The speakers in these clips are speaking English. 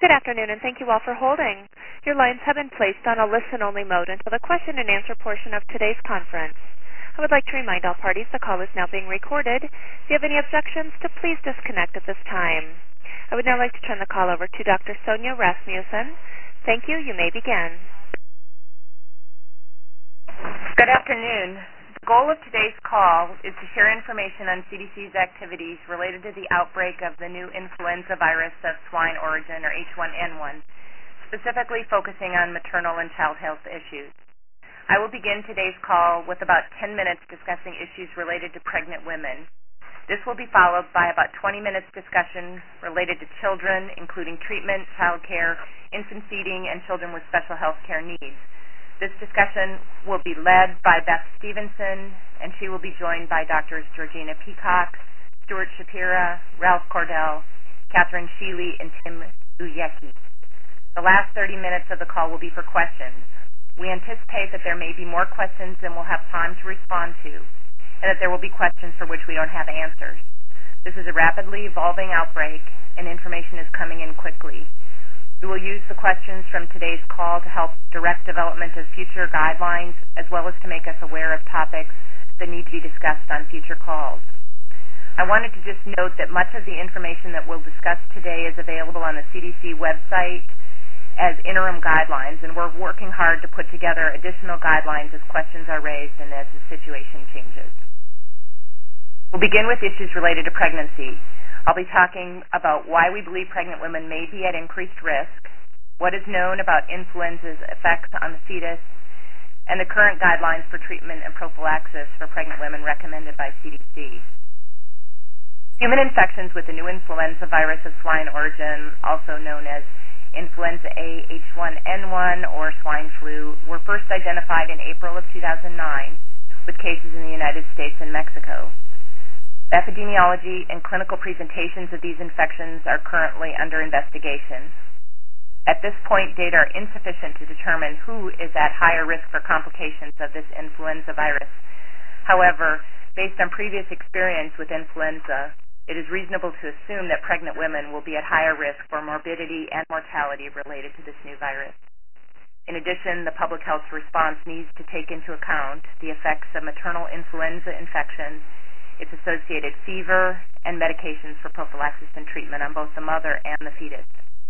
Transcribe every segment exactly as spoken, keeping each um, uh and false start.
Good afternoon, and thank you all for holding. Your lines have been placed on a listen-only mode until the question and answer portion of today's conference. I would like to remind all parties the call is now being recorded. If you have any objections, to please disconnect at this time. I would now like to turn the call over to Doctor Sonia Rasmussen. Thank you. You may begin. Good afternoon. The goal of today's call is to share information on C D C's activities related to the outbreak of the new influenza virus of swine origin, or H one N one, specifically focusing on maternal and child health issues. I will begin today's call with about ten minutes discussing issues related to pregnant women. This will be followed by about twenty minutes discussion related to children, including treatment, child care, infant feeding, and children with special health care needs. This discussion will be led by Beth Stevenson, and she will be joined by Doctors Georgina Peacock, Stuart Shapira, Ralph Cordell, Catherine Sheely, and Tim Uyeki. The last thirty minutes of the call will be for questions. We anticipate that there may be more questions than we'll have time to respond to, and that there will be questions for which we don't have answers. This is a rapidly evolving outbreak, and information is coming in quickly. We will use the questions from today's call to help direct development of future guidelines, as well as to make us aware of topics that need to be discussed on future calls. I wanted to just note that much of the information that we'll discuss today is available on the C D C website as interim guidelines, and we're working hard to put together additional guidelines as questions are raised and as the situation changes. We'll begin with issues related to pregnancy. I'll be talking about why we believe pregnant women may be at increased risk, what is known about influenza's effects on the fetus, and the current guidelines for treatment and prophylaxis for pregnant women recommended by C D C. Human infections with the new influenza virus of swine origin, also known as influenza A H one N one or swine flu, were first identified in April of two thousand nine, with cases in the United States and Mexico. Epidemiology and clinical presentations of these infections are currently under investigation. At this point, data are insufficient to determine who is at higher risk for complications of this influenza virus. However, based on previous experience with influenza, it is reasonable to assume that pregnant women will be at higher risk for morbidity and mortality related to this new virus. In addition, the public health response needs to take into account the effects of maternal influenza infection, its associated fever, and medications for prophylaxis and treatment on both the mother and the fetus.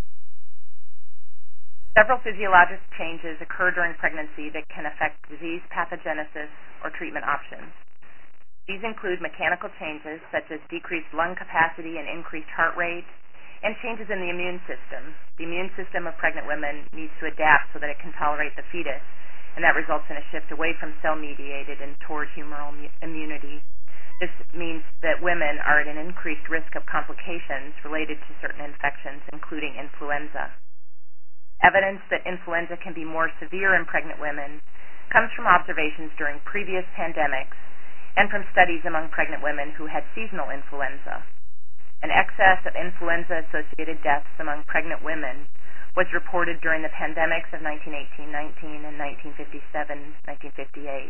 Several physiologic changes occur during pregnancy that can affect disease pathogenesis or treatment options. These include mechanical changes such as decreased lung capacity and increased heart rate, and changes in the immune system. The immune system of pregnant women needs to adapt so that it can tolerate the fetus, and that results in a shift away from cell-mediated and toward humoral immunity. This means that women are at an increased risk of complications related to certain infections, including influenza. Evidence that influenza can be more severe in pregnant women comes from observations during previous pandemics and from studies among pregnant women who had seasonal influenza. An excess of influenza-associated deaths among pregnant women was reported during the pandemics of nineteen eighteen nineteen and nineteen fifty-seven nineteen fifty-eight.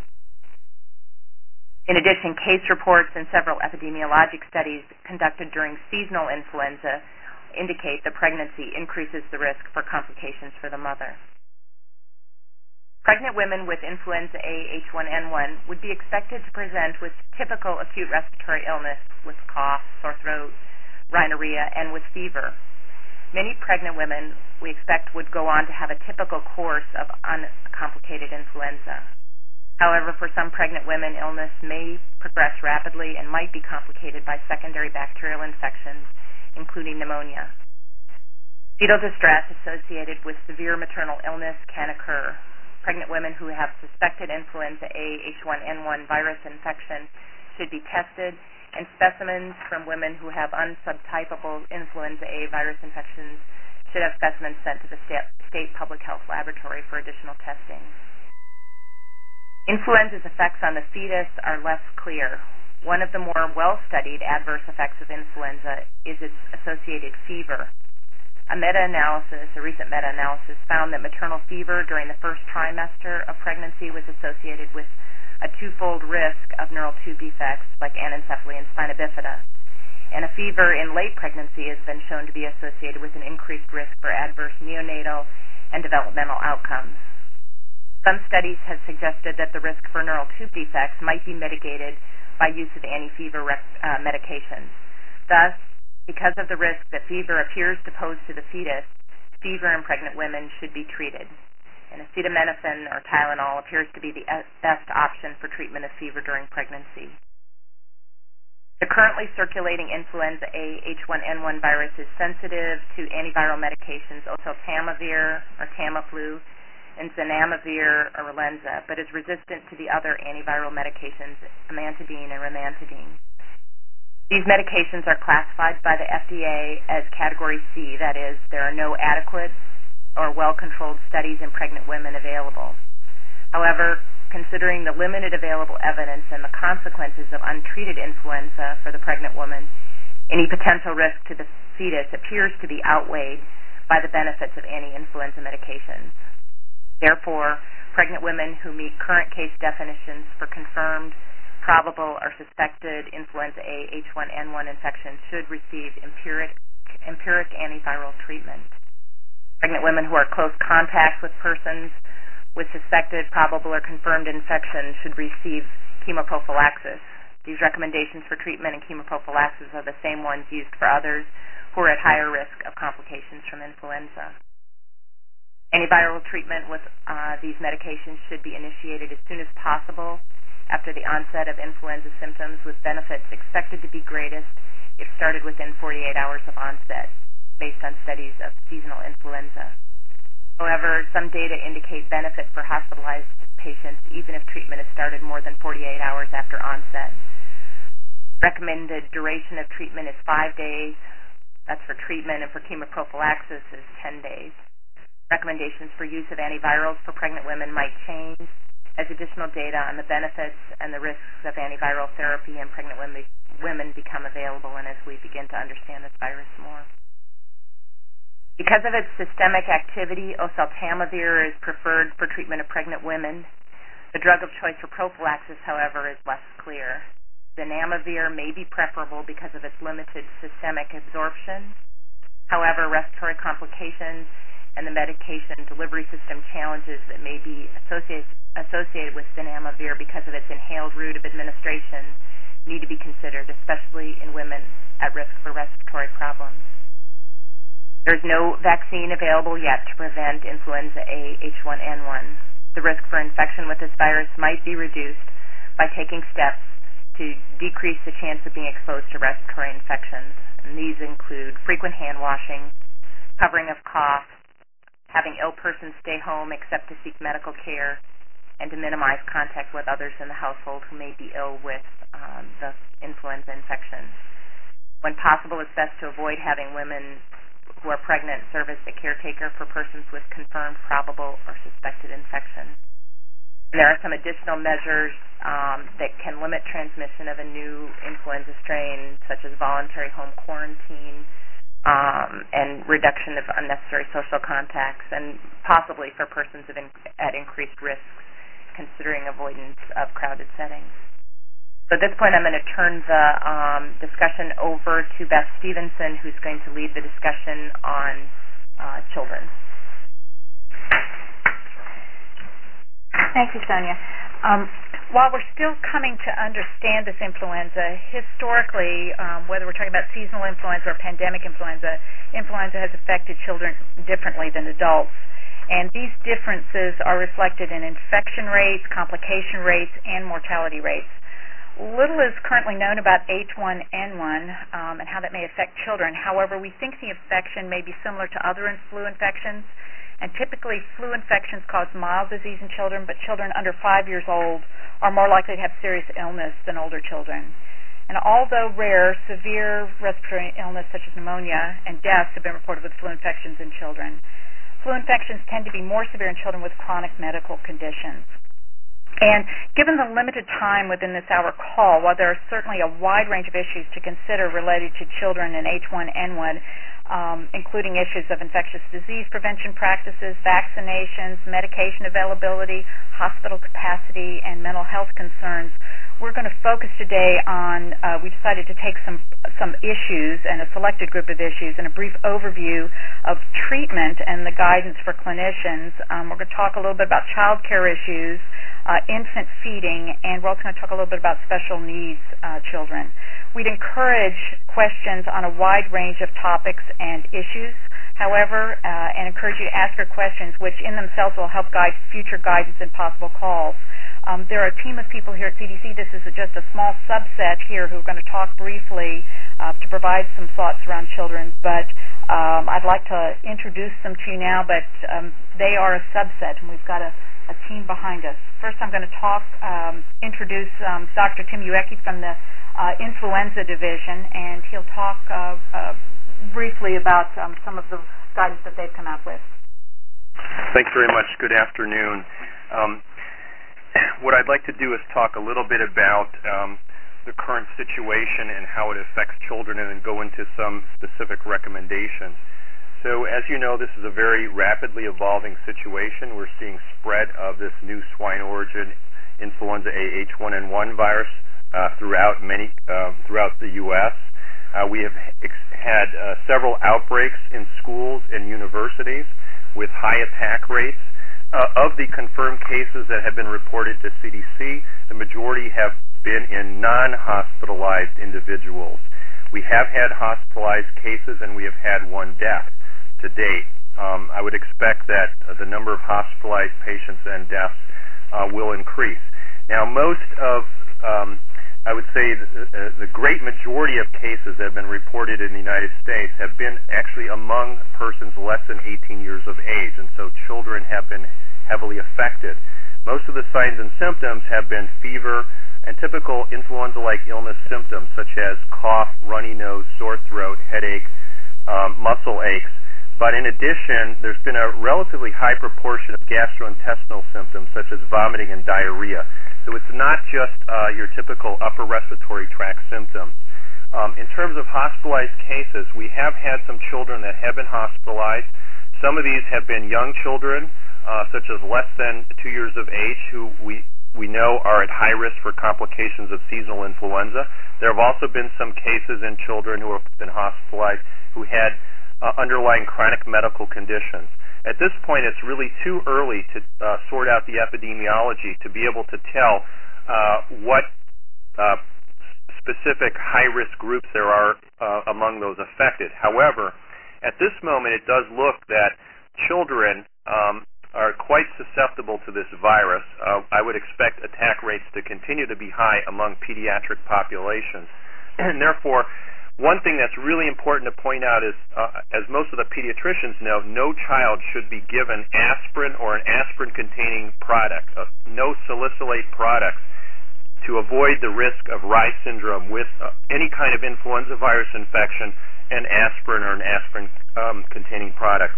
In addition, case reports and several epidemiologic studies conducted during seasonal influenza indicate that pregnancy increases the risk for complications for the mother. Pregnant women with influenza A H one N one would be expected to present with typical acute respiratory illness with cough, sore throat, rhinorrhea, and with fever. Many pregnant women we expect would go on to have a typical course of uncomplicated influenza. However, for some pregnant women, illness may progress rapidly and might be complicated by secondary bacterial infections, including pneumonia. Fetal distress associated with severe maternal illness can occur. Pregnant women who have suspected influenza A H one N one virus infection should be tested, and specimens from women who have unsubtypable influenza A virus infections should have specimens sent to the state public health laboratory for additional testing. Influenza's effects on the fetus are less clear. One of the more well-studied adverse effects of influenza is its associated fever. A meta-analysis, a recent meta-analysis, found that maternal fever during the first trimester of pregnancy was associated with a twofold risk of neural tube defects like anencephaly and spina bifida, and a fever in late pregnancy has been shown to be associated with an increased risk for adverse neonatal and developmental outcomes. Some studies have suggested that the risk for neural tube defects might be mitigated by use of anti-fever rec- uh, medications. Thus, because of the risk that fever appears to pose to the fetus, fever in pregnant women should be treated. And acetaminophen or Tylenol appears to be the best option for treatment of fever during pregnancy. The currently circulating influenza A H one N one virus is sensitive to antiviral medications oseltamivir or Tamiflu and zanamivir or Relenza, but is resistant to the other antiviral medications, amantadine and rimantadine. These medications are classified by the F D A as Category C, that is, there are no adequate or well-controlled studies in pregnant women available. However, considering the limited available evidence and the consequences of untreated influenza for the pregnant woman, any potential risk to the fetus appears to be outweighed by the benefits of anti-influenza medications. Therefore, pregnant women who meet current case definitions for confirmed, probable, or suspected influenza A H one N one infection should receive empiric, empiric antiviral treatment. Pregnant women who are close contacts with persons with suspected, probable, or confirmed infection should receive chemoprophylaxis. These recommendations for treatment and chemoprophylaxis are the same ones used for others who are at higher risk of complications from influenza. Antiviral treatment with uh, these medications should be initiated as soon as possible after the onset of influenza symptoms, with benefits expected to be greatest if started within forty-eight hours of onset, based on studies of seasonal influenza. However, some data indicate benefit for hospitalized patients even if treatment is started more than forty-eight hours after onset. Recommended duration of treatment is five days. That's for treatment, and for chemoprophylaxis is ten days. Recommendations for use of antivirals for pregnant women might change as additional data on the benefits and the risks of antiviral therapy in pregnant women become available and as we begin to understand this virus more. Because of its systemic activity, oseltamivir is preferred for treatment of pregnant women. The drug of choice for prophylaxis, however, is less clear. Zanamivir may be preferable because of its limited systemic absorption. However, respiratory complications and the medication delivery system challenges that may be associated, associated with zanamivir because of its inhaled route of administration need to be considered, especially in women at risk for respiratory problems. There's no vaccine available yet to prevent influenza A H one N one. The risk for infection with this virus might be reduced by taking steps to decrease the chance of being exposed to respiratory infections. And these include frequent hand washing, covering of cough, having ill persons stay home except to seek medical care, and to minimize contact with others in the household who may be ill with um, the influenza infection. When possible, it's best to avoid having women who are pregnant serve as the caretaker for persons with confirmed, probable, or suspected infection. And there are some additional measures um, that can limit transmission of a new influenza strain, such as voluntary home quarantine um, and reduction of unnecessary social contacts, and possibly for persons in, at increased risks, considering avoidance of crowded settings. So at this point, I'm going to turn the um, discussion over to Beth Stevenson, who's going to lead the discussion on uh, children. Thank you, Sonia. Um, while we're still coming to understand this influenza, historically, um, whether we're talking about seasonal influenza or pandemic influenza, influenza has affected children differently than adults. And these differences are reflected in infection rates, complication rates, and mortality rates. Little is currently known about H one N one um, and how that may affect children. However, we think the infection may be similar to other flu infections, and typically flu infections cause mild disease in children, but children under five years old are more likely to have serious illness than older children. And although rare, severe respiratory illness such as pneumonia and deaths have been reported with flu infections in children. Flu infections tend to be more severe in children with chronic medical conditions. And given the limited time within this hour call, while there are certainly a wide range of issues to consider related to children and H one N one, um, including issues of infectious disease prevention practices, vaccinations, medication availability, hospital capacity, and mental health concerns, We're going to focus today on, uh, we decided to take some some issues and a selected group of issues and a brief overview of treatment and the guidance for clinicians. Um, we're going to talk a little bit about child care issues, uh, infant feeding, and we're also going to talk a little bit about special needs uh, children. We'd encourage questions on a wide range of topics and issues, however, uh, and encourage you to ask your questions, which in themselves will help guide future guidance and possible calls. Um, there are a team of people here at C D C. This is a, just a small subset here who are going to talk briefly uh, to provide some thoughts around children, but um, I'd like to introduce them to you now, but um, they are a subset, and we've got a, a team behind us. First, I'm going to talk, um, introduce um, Doctor Tim Uecki from the uh, Influenza Division, and he'll talk uh, uh, briefly about um, some of the guidance that they've come out with. Thanks very much. Good afternoon. Um, What I'd like to do is talk a little bit about um, the current situation and how it affects children, and then go into some specific recommendations. So as you know, this is a very rapidly evolving situation. We're seeing spread of this new swine origin influenza A H one N one virus uh, throughout many uh, throughout the U S Uh, we have ex- had uh, several outbreaks in schools and universities with high attack rates. Uh, of the confirmed cases that have been reported to C D C, the majority have been in non-hospitalized individuals. We have had hospitalized cases, and we have had one death to date. Um, I would expect that uh, the number of hospitalized patients and deaths uh, will increase. Now, most of, um, I would say, the, uh, the great majority of cases that have been reported in the United States have been actually among persons less than eighteen years of age, and so children have been heavily affected. Most of the signs and symptoms have been fever and typical influenza-like illness symptoms such as cough, runny nose, sore throat, headache, um, muscle aches. But in addition, there's been a relatively high proportion of gastrointestinal symptoms such as vomiting and diarrhea. So it's not just uh, your typical upper respiratory tract symptoms. Um, in terms of hospitalized cases, we have had some children that have been hospitalized. Some of these have been young children, Uh, such as less than two years of age, who we we know are at high risk for complications of seasonal influenza. There have also been some cases in children who have been hospitalized who had uh, underlying chronic medical conditions. At this point, it's really too early to uh, sort out the epidemiology to be able to tell uh, what uh, specific high-risk groups there are uh, among those affected. However, at this moment, it does look that children um, are quite susceptible to this virus. Uh, I would expect attack rates to continue to be high among pediatric populations. And therefore, one thing that's really important to point out is, uh, as most of the pediatricians know, no child should be given aspirin or an aspirin-containing product, uh, no salicylate products, to avoid the risk of Reye syndrome with uh, any kind of influenza virus infection and aspirin or an aspirin-containing um, product.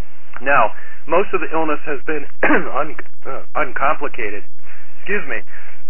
Now, most of the illness has been un- uh, uncomplicated. Excuse me.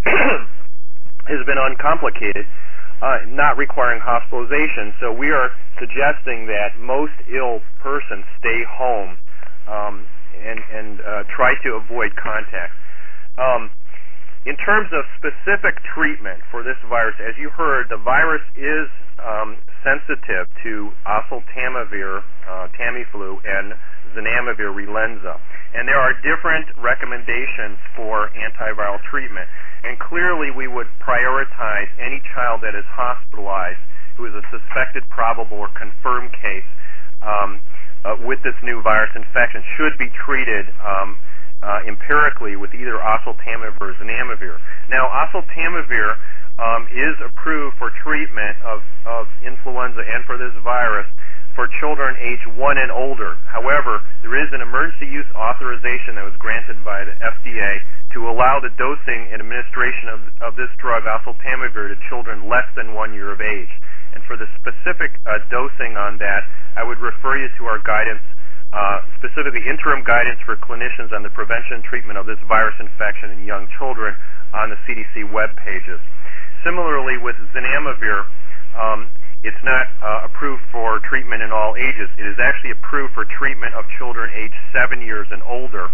has been uncomplicated, uh, not requiring hospitalization. So we are suggesting that most ill persons stay home um, and, and uh, try to avoid contact. Um, in terms of specific treatment for this virus, as you heard, the virus is um, sensitive to oseltamivir, uh, Tamiflu, and zanamivir, Relenza. And there are different recommendations for antiviral treatment. And clearly we would prioritize any child that is hospitalized who is a suspected, probable, or confirmed case um, uh, with this new virus infection should be treated um, uh, empirically with either oseltamivir or zanamivir. Now, oseltamivir um, is approved for treatment of, of influenza and for this virus for children age one and older. However, there is an emergency use authorization that was granted by the F D A to allow the dosing and administration of, of this drug, oseltamivir, to children less than one year of age. And for the specific uh, dosing on that, I would refer you to our guidance, uh, specifically interim guidance for clinicians on the prevention and treatment of this virus infection in young children on the C D C web pages. Similarly, with zanamivir, um, it's not uh, approved for treatment in all ages. It is actually approved for treatment of children aged seven years and older.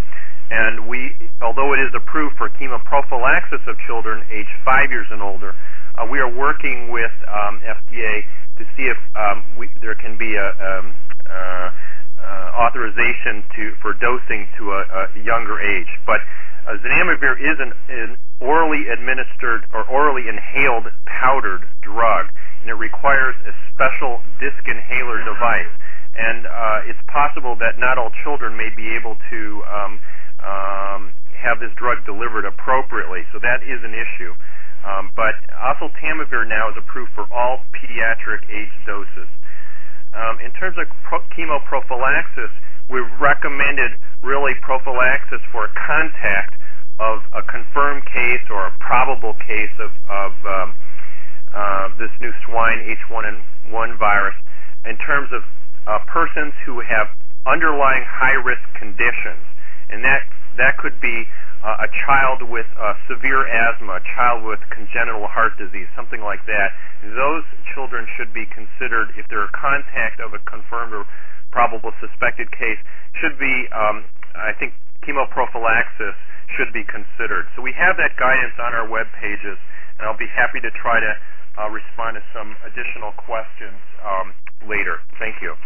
And we, although it is approved for chemoprophylaxis of children aged five years and older, uh, we are working with um, F D A to see if um, we, there can be a um, uh, uh, authorization to for dosing to a, a younger age. But uh, zanamivir is an, an orally administered or orally inhaled powdered drug, and it requires a special disc inhaler device. And uh, it's possible that not all children may be able to um, um, have this drug delivered appropriately, so that is an issue. Um, but oseltamivir now is approved for all pediatric age doses. Um, in terms of pro- chemoprophylaxis, we've recommended really prophylaxis for contact of a confirmed case or a probable case of, of um, uh, this new swine H one N one virus in terms of uh, persons who have underlying high-risk conditions. And that that could be uh, a child with uh, severe asthma, a child with congenital heart disease, something like that. Those children should be considered, if they're a contact of a confirmed or probable suspected case, should be, um, I think, chemoprophylaxis should be considered. So we have that guidance on our web pages, and I'll be happy to try to uh, respond to some additional questions um, later. Thank you.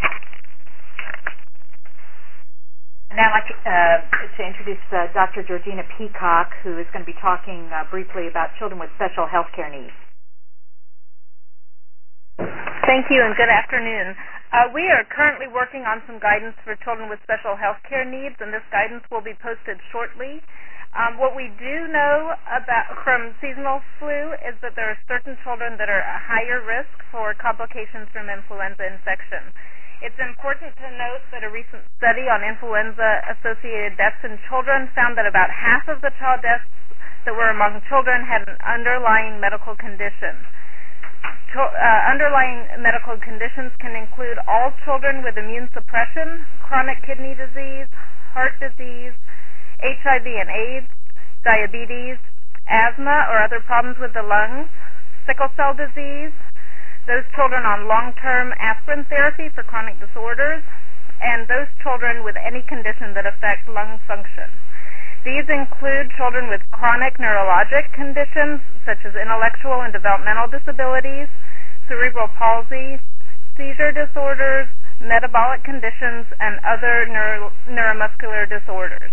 Now I'd like to, uh, to introduce uh, Doctor Georgina Peacock, who is going to be talking uh, briefly about children with special health care needs. Thank you and good afternoon. Uh, we are currently working on some guidance for children with special health care needs, and this guidance will be posted shortly. Um, what we do know about from seasonal flu is that there are certain children that are at higher risk for complications from influenza infection. It's important to note that a recent study on influenza-associated deaths in children found that about half of the child deaths that were among children had an underlying medical condition. Cho- uh, underlying medical conditions can include all children with immune suppression, chronic kidney disease, heart disease, H I V and AIDS, diabetes, asthma or other problems with the lungs, sickle cell disease, those children on long-term aspirin therapy for chronic disorders, and those children with any condition that affects lung function. These include children with chronic neurologic conditions such as intellectual and developmental disabilities, cerebral palsy, seizure disorders, metabolic conditions, and other neuro- neuromuscular disorders.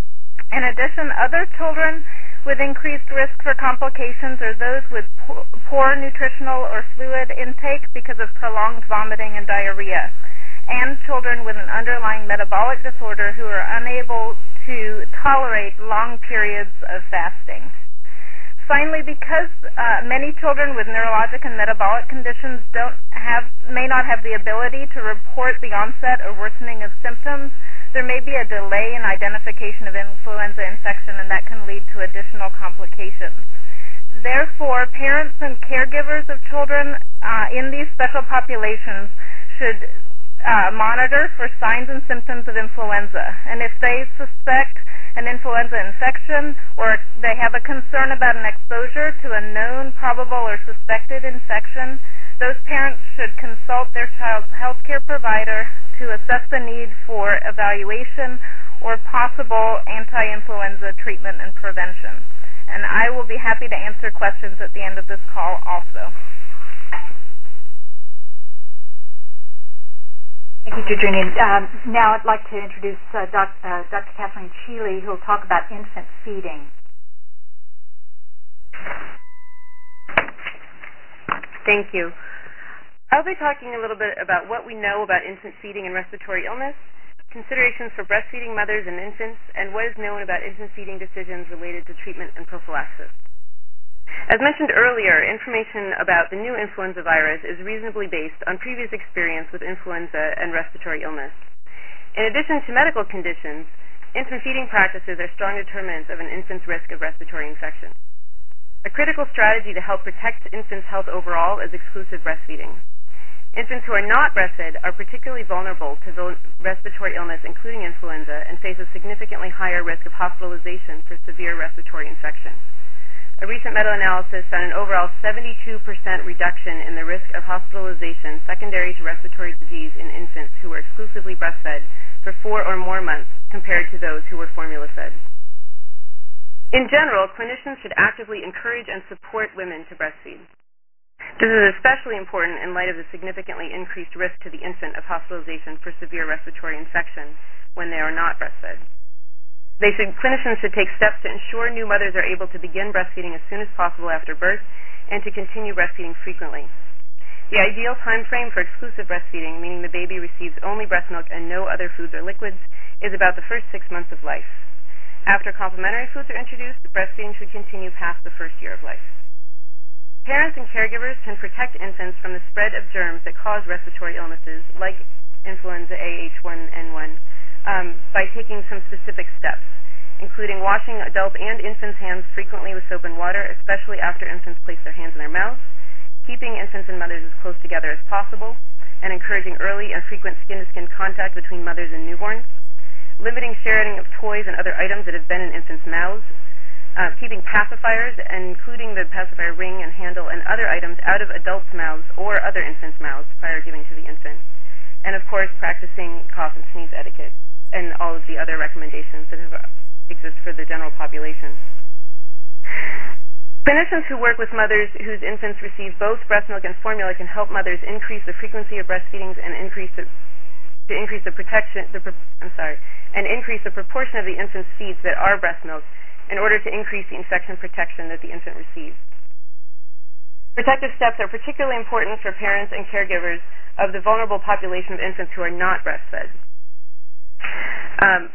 In addition, other children with increased risk for complications are those with poor nutritional or fluid intake because of prolonged vomiting and diarrhea, and children with an underlying metabolic disorder who are unable to tolerate long periods of fasting. Finally, because uh, many children with neurologic and metabolic conditions don't have, may not have the ability to report the onset or worsening of symptoms, there may be a delay in identification of influenza infection, and that can lead to additional complications. Therefore, parents and caregivers of children uh, in these special populations should uh, monitor for signs and symptoms of influenza. And if they suspect an influenza infection or they have a concern about an exposure to a known, probable, or suspected infection, those parents should consult their child's health care provider to assess the need for evaluation or possible anti-influenza treatment and prevention. And I will be happy to answer questions at the end of this call also. Thank you, Georgina. Um, now I'd like to introduce uh, doc, uh, Doctor Kathleen Cheeley, who will talk about infant feeding. Thank you. I'll be talking a little bit about what we know about infant feeding and respiratory illness, considerations for breastfeeding mothers and infants, and what is known about infant feeding decisions related to treatment and prophylaxis. As mentioned earlier, information about the new influenza virus is reasonably based on previous experience with influenza and respiratory illness. In addition to medical conditions, infant feeding practices are strong determinants of an infant's risk of respiratory infection. A critical strategy to help protect infants' health overall is exclusive breastfeeding. Infants who are not breastfed are particularly vulnerable to respiratory illness, including influenza, and face a significantly higher risk of hospitalization for severe respiratory infection. A recent meta-analysis found an overall seventy-two percent reduction in the risk of hospitalization secondary to respiratory disease in infants who were exclusively breastfed for four or more months compared to those who were formula-fed. In general, clinicians should actively encourage and support women to breastfeed. This is especially important in light of the significantly increased risk to the infant of hospitalization for severe respiratory infection when they are not breastfed. They should, clinicians should take steps to ensure new mothers are able to begin breastfeeding as soon as possible after birth and to continue breastfeeding frequently. The ideal time frame for exclusive breastfeeding, meaning the baby receives only breast milk and no other foods or liquids, is about the first six months of life. After complementary foods are introduced, breastfeeding should continue past the first year of life. Parents and caregivers can protect infants from the spread of germs that cause respiratory illnesses, like influenza A H one N one, um, by taking some specific steps, including washing adult and infants' hands frequently with soap and water, especially after infants place their hands in their mouths, keeping infants and mothers as close together as possible, and encouraging early and frequent skin-to-skin contact between mothers and newborns, limiting sharing of toys and other items that have been in infants' mouths, Uh, keeping pacifiers, including the pacifier ring and handle and other items, out of adults' mouths or other infants' mouths prior to giving to the infant. And, of course, practicing cough and sneeze etiquette and all of the other recommendations that have, uh, exist for the general population. Clinicians who work with mothers whose infants receive both breast milk and formula can help mothers increase the frequency of breastfeedings and increase the, to increase the protection, the, I'm sorry, and increase the proportion of the infant's feeds that are breast milk, in order to increase the infection protection that the infant receives. Protective steps are particularly important for parents and caregivers of the vulnerable population of infants who are not breastfed. Um,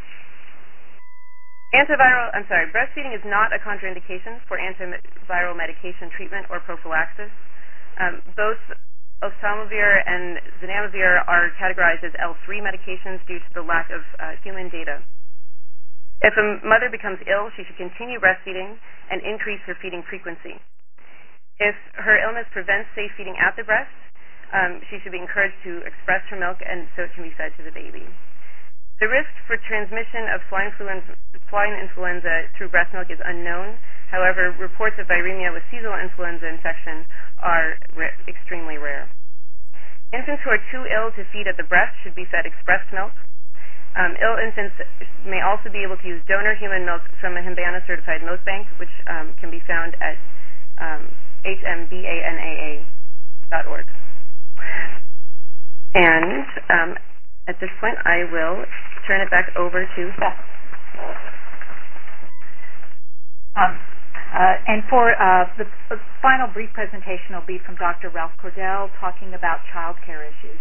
antiviral, I'm sorry, breastfeeding is not a contraindication for antiviral medication treatment or prophylaxis. Um, both oseltamivir and zanamivir are categorized as L three medications due to the lack of uh, human data. If a mother becomes ill, she should continue breastfeeding and increase her feeding frequency. If her illness prevents safe feeding at the breast, um, she should be encouraged to express her milk and so it can be fed to the baby. The risk for transmission of swine influenza, swine influenza through breast milk is unknown. However, reports of viremia with seasonal influenza infection are ra- extremely rare. Infants who are too ill to feed at the breast should be fed expressed milk. Um, ill infants may also be able to use donor human milk from a Himbana-certified milk bank, which um, can be found at um, H M B A N A A dot org. And um, at this point, I will turn it back over to Beth. Um, uh, and for uh, the uh, final brief presentation will be from Doctor Ralph Cordell talking about child care issues.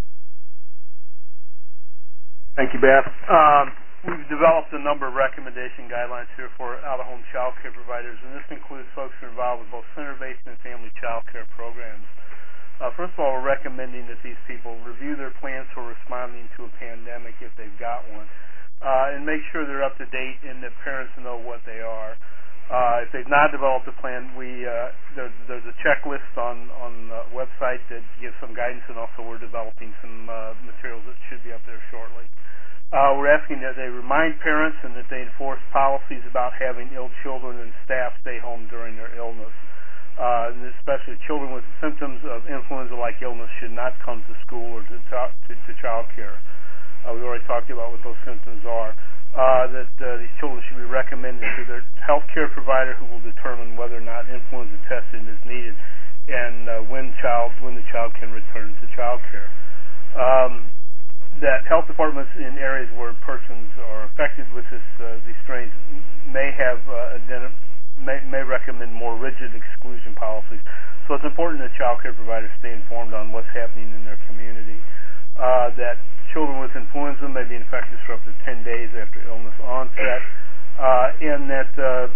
Thank you, Beth. Um, we've developed a number of recommendation guidelines here for out-of-home child care providers, and this includes folks who are involved with both center-based and family child care programs. Uh, first of all, we're recommending that these people review their plans for responding to a pandemic if they've got one, uh, and make sure they're up to date and that parents know what they are. Uh, if they've not developed a plan, we uh, there, there's a checklist on on the website that gives some guidance, and also we're developing some uh, materials that should be up there shortly. Uh, we're asking that they remind parents and that they enforce policies about having ill children and staff stay home during their illness. Uh, and especially children with symptoms of influenza-like illness should not come to school or to, to, to child care. Uh, we already talked about what those symptoms are. Uh, that uh, these children should be recommended to their health care provider, who will determine whether or not influenza testing is needed and uh, when child when the child can return to child care. Um, that health departments in areas where persons are affected with this, uh, these strains may have uh, may, may recommend more rigid exclusion policies. So it's important that child care providers stay informed on what's happening in their community. Uh, that children with influenza may be infectious for up to ten days after illness onset, uh, and that uh,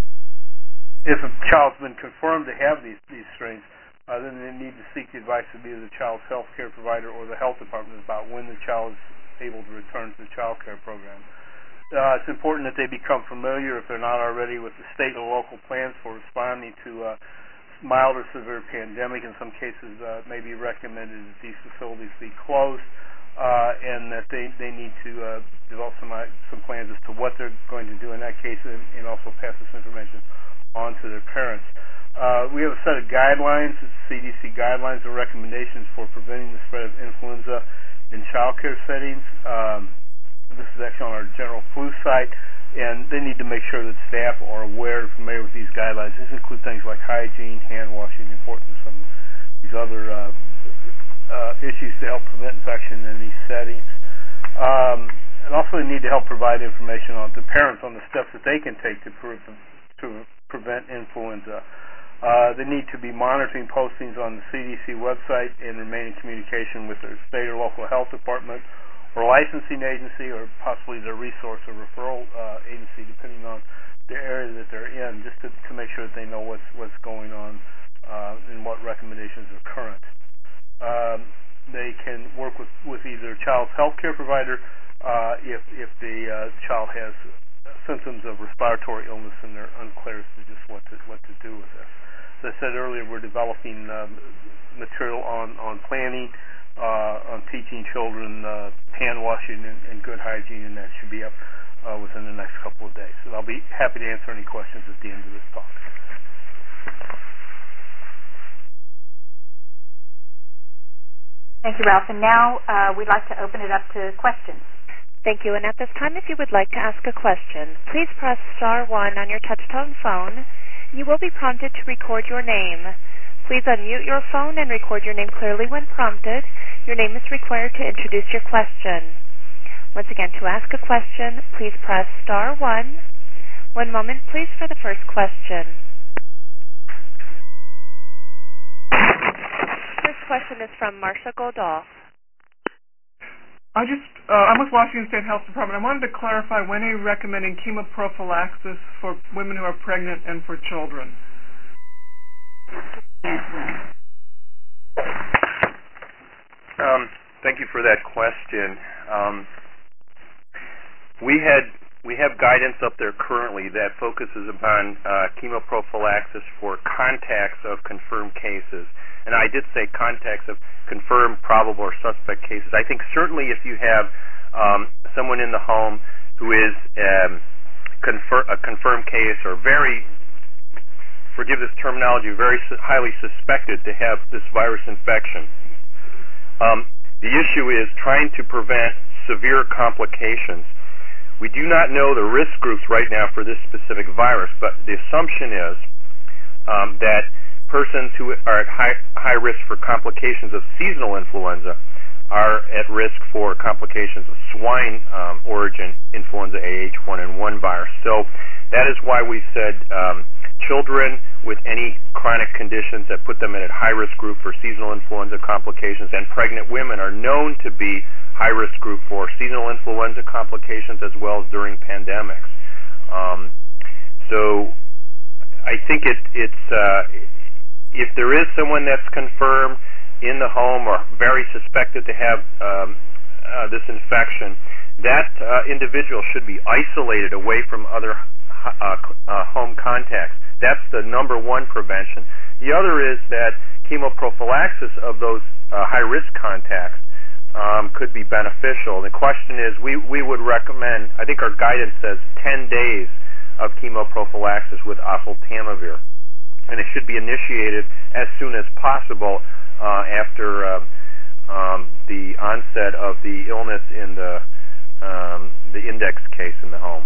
if a child's been confirmed to have these, these strains, Uh, then they need to seek the advice of either the child's health care provider or the health department about when the child is able to return to the child care program. Uh, it's important that they become familiar, if they're not already, with the state and local plans for responding to uh, mild or severe pandemic. In some cases, uh, it may be recommended that these facilities be closed, uh, and that they, they need to uh, develop some, uh, some plans as to what they're going to do in that case, and, and also pass this information on to their parents. Uh, we have a set of guidelines, C D C guidelines and recommendations for preventing the spread of influenza in child care settings. Um, this is is actually on our general flu site, and they need to make sure that staff are aware and familiar with these guidelines. These include things like hygiene, hand washing, the importance of these other uh, uh, issues to help prevent infection in these settings. Um, and also they need to help provide information on to parents on the steps that they can take to, pre- to prevent influenza. Uh, they need to be monitoring postings on the C D C website and remain in communication with their state or local health department or licensing agency, or possibly their resource or referral uh, agency, depending on the area that they're in, just to, to make sure that they know what's what's going on uh, and what recommendations are current. Um, they can work with, with either child's health care provider uh, if if the uh, child has symptoms of respiratory illness and they're unclear as to just what to what to do with this. As I said earlier, we're developing um, material on on planning. Uh, on teaching children uh, hand washing and, and good hygiene, and that should be up uh, within the next couple of days. And I'll be happy to answer any questions at the end of this talk. Thank you, Ralph. And now uh, we'd like to open it up to questions. Thank you. And at this time, if you would like to ask a question, please press star one on your touch-tone phone. You will be prompted to record your name. Please unmute your phone and record your name clearly when prompted. Your name is required to introduce your question. Once again, to ask a question, please press star one. One moment, please, for the first question. First question is from Marsha Goldoff. I just, uh, I'm with Washington State Health Department. I wanted to clarify, when are you recommending chemoprophylaxis for women who are pregnant and for children? Um, thank you for that question. Um, we had we have guidance up there currently that focuses upon uh, chemoprophylaxis for contacts of confirmed cases, and I did say contacts of confirmed, probable, or suspect cases. I think certainly if you have um, someone in the home who is um, confir- a confirmed case or very forgive this terminology, very su- highly suspected to have this virus infection. Um, the issue is trying to prevent severe complications. We do not know the risk groups right now for this specific virus, but the assumption is um, that persons who are at high, high risk for complications of seasonal influenza are at risk for complications of swine um, origin influenza A H one N one virus. So that is why we said um, children with any chronic conditions that put them in a high-risk group for seasonal influenza complications, and pregnant women are known to be high-risk group for seasonal influenza complications as well as during pandemics. Um, so I think it, it's uh, if there is someone that's confirmed in the home or very suspected to have um, uh, this infection, that uh, individual should be isolated away from other uh, uh, home contacts. That's the number one prevention. The other is that chemoprophylaxis of those uh, high-risk contacts um, could be beneficial. The question is, we, we would recommend, I think our guidance says ten days of chemoprophylaxis with oseltamivir. And it should be initiated as soon as possible uh, after uh, um, the onset of the illness in the, um, the index case in the home.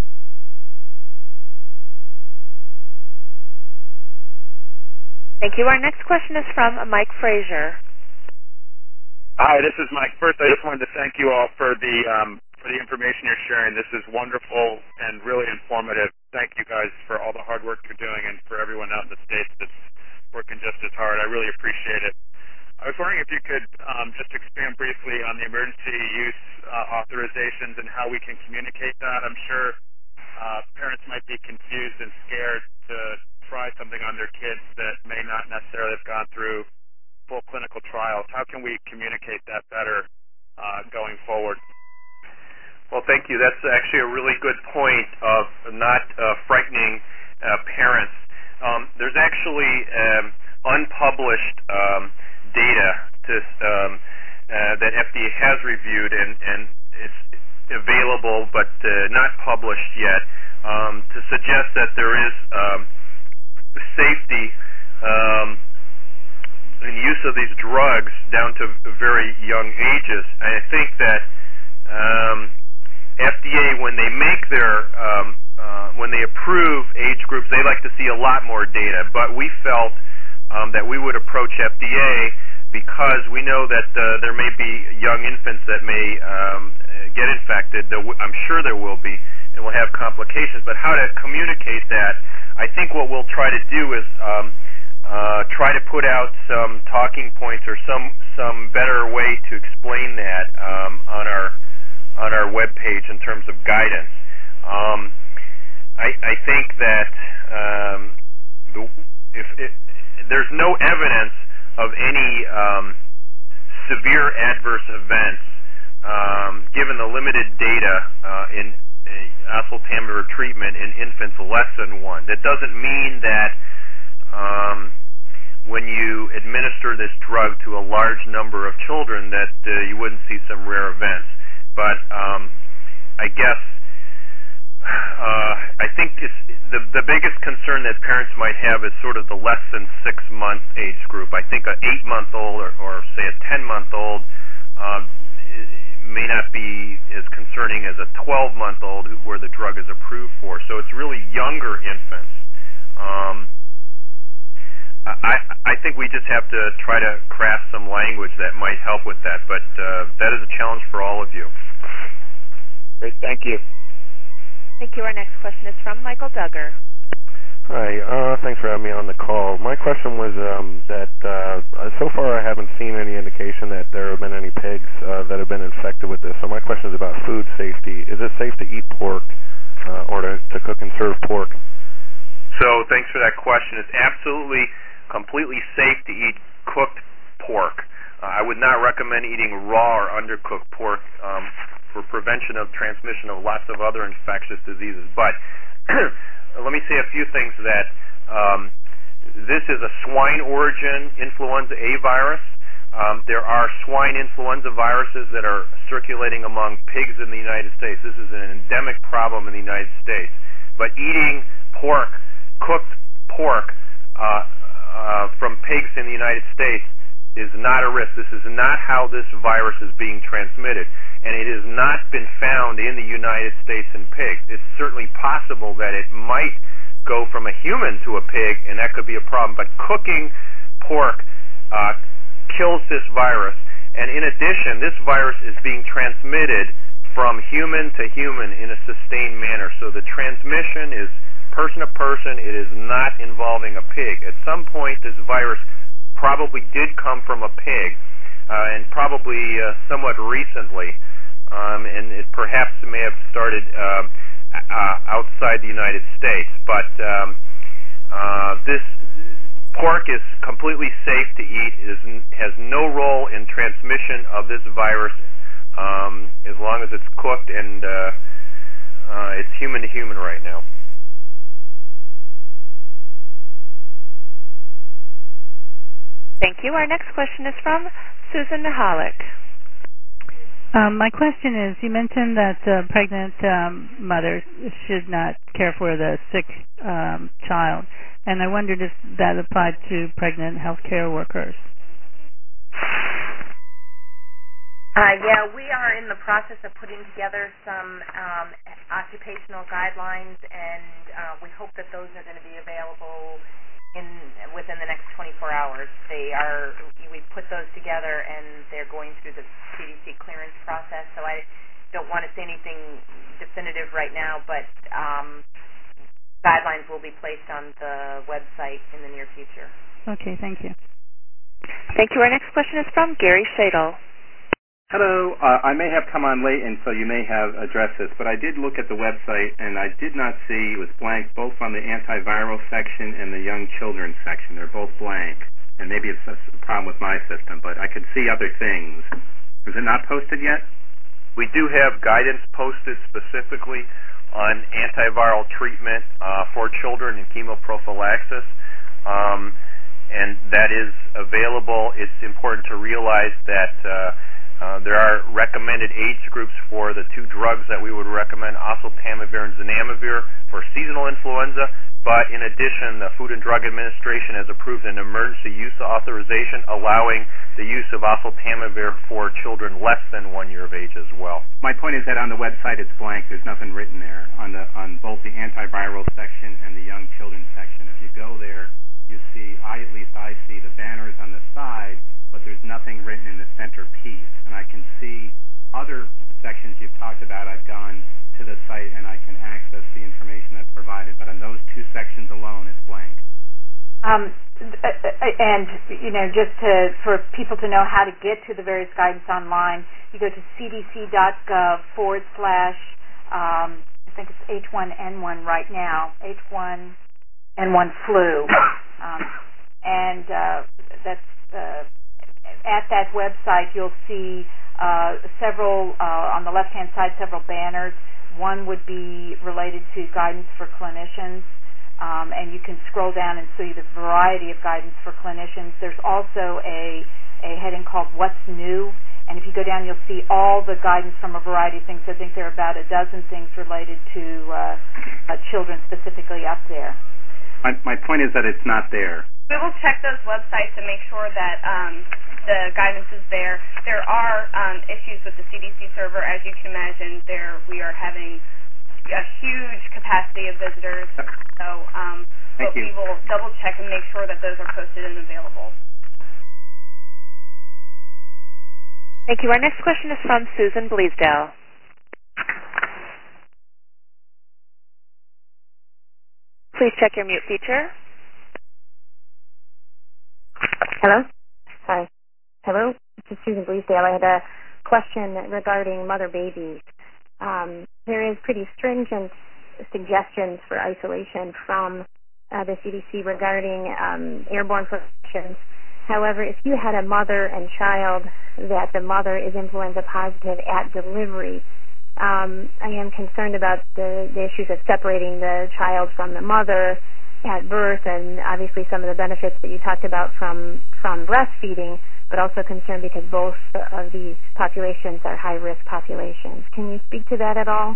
Thank you. Our next question is from Mike Frazier. Hi, this is Mike. First, I just wanted to thank you all for the um, for the information you're sharing. This is wonderful and really informative. Thank you guys for all the hard work you're doing, and for everyone out in the States that's working just as hard. I really appreciate it. I was wondering if you could um, just expand briefly on the emergency use uh, authorizations and how we can communicate that. I'm sure uh, parents might be confused and scared to try something on their kids that may not necessarily have gone through full clinical trials. How can we communicate that better uh, going forward? Well, thank you. That's actually a really good point of not uh, frightening uh, parents. Um, there's actually um, unpublished um, data to, um, uh, that F D A has reviewed, and, and it's available but uh, not published yet, um, to suggest that there is um, safety um, in use of these drugs down to very young ages. And I think that um, D A, when they make their um, uh, when they approve age groups, they like to see a lot more data. But we felt um, that we would approach F D A because we know that uh, there may be young infants that may um, get infected. There w- I'm sure there will be, and will have complications. But how to communicate that? I think what we'll try to do is um, uh, try to put out some talking points or some some better way to explain that um, on our on our webpage in terms of guidance. Um, I, I think that um, the, if it, there's no evidence of any um, severe adverse events, um, given the limited data uh, in uh, oseltamivir treatment in infants less than one. That doesn't mean that um, when you administer this drug to a large number of children that uh, you wouldn't see some rare events. But um, I guess uh, I think it's the the biggest concern that parents might have is sort of the less than six month age group. I think an eight month old or, or say a ten month old uh, may not be as concerning as a twelve month old where the drug is approved for. So it's really younger infants. Um, I, I think we just have to try to craft some language that might help with that, but uh, that is a challenge for all of you. Great, thank you. Thank you. Our next question is from Michael Duggar. Hi, uh, thanks for having me on the call. My question was um, that uh, so far I haven't seen any indication that there have been any pigs uh, that have been infected with this. So my question is about food safety. Is it safe to eat pork uh, or to, to cook and serve pork? So thanks for that question. It's absolutely completely safe to eat cooked pork. Uh, I would not recommend eating raw or undercooked pork um, for prevention of transmission of lots of other infectious diseases. But let me say a few things that um, this is a swine origin influenza A virus. Um, there are swine influenza viruses that are circulating among pigs in the United States. This is an endemic problem in the United States. But eating pork, cooked pork, uh, Uh, from pigs in the United States is not a risk. This is not how this virus is being transmitted, and it has not been found in the United States in pigs. It's certainly possible that it might go from a human to a pig, and that could be a problem, but cooking pork uh, kills this virus, and in addition, this virus is being transmitted from human to human in a sustained manner, so the transmission is person to person. It is not involving a pig. At some point, this virus probably did come from a pig, uh, and probably uh, somewhat recently, um, and it perhaps may have started uh, uh, outside the United States. But um, uh, this pork is completely safe to eat. It is, has no role in transmission of this virus um, as long as it's cooked, and uh, uh, it's human to human right now. Thank you. Our next question is from Susan Mihalik. Um, my question is, you mentioned that uh, pregnant um, mothers should not care for the sick um, child, and I wondered if that applied to pregnant healthcare workers. Uh, yeah, we are in the process of putting together some um, occupational guidelines, and uh, we hope that those are going to be available in within the next twenty-four hours. They are, we put those together, and they're going through the C D C clearance process, so I don't want to say anything definitive right now, but um, guidelines will be placed on the website in the near future. Okay, thank you. Thank you. Our next question is from Gary Shadle. Hello. Uh, I may have come on late, and so you may have addressed this, but I did look at the website, and I did not see, it was blank both on the antiviral section and the young children section. They're both blank, and maybe it's a problem with my system, but I could see other things. Is it not posted yet? We do have guidance posted specifically on antiviral treatment uh, for children and chemoprophylaxis, um, and that is available. It's important to realize that uh, Uh, there are recommended age groups for the two drugs that we would recommend, oseltamivir and zanamivir, for seasonal influenza, but in addition, the Food and Drug Administration has approved an emergency use authorization allowing the use of oseltamivir for children less than one year of age as well. My point is that on the website it's blank. There's nothing written there on the on both the antiviral section and the young children section. If you go there, you see, I at least I see the banners on the side, but there's nothing written in the center piece. And I can see other sections you've talked about. I've gone to the site and I can access the information that's provided, but on those two sections alone, it's blank. Um, and, you know, just to, for people to know how to get to the various guidance online, you go to cdc.gov forward slash, um, I think it's H one N one right now, H one N one flu. Um, and uh, that's uh, at that website, you'll see uh, several, uh, on the left-hand side, several banners. One would be related to guidance for clinicians, um, and you can scroll down and see the variety of guidance for clinicians. There's also a, a heading called What's New, and if you go down, you'll see all the guidance from a variety of things. I think there are about a dozen things related to uh, uh, children specifically up there. My, my point is that it's not there. We will check those websites and make sure that um, the guidance is there. There are um, issues with the C D C server, as you can imagine. There we are having a huge capacity of visitors, so um, but we will double check and make sure that those are posted and available. Thank you. Our next question is from Susan Bleasdale. Please check your mute feature. Hello? Hi. Hello? This is Susan Bleasdale. I had a question regarding mother babies. Um, there is pretty stringent suggestions for isolation from uh, the C D C regarding um, airborne infections. However, if you had a mother and child that the mother is influenza positive at delivery, um, I am concerned about the, the issues of separating the child from the mother at birth, and obviously some of the benefits that you talked about from, from breastfeeding, but also concerned because both of these populations are high-risk populations. Can you speak to that at all?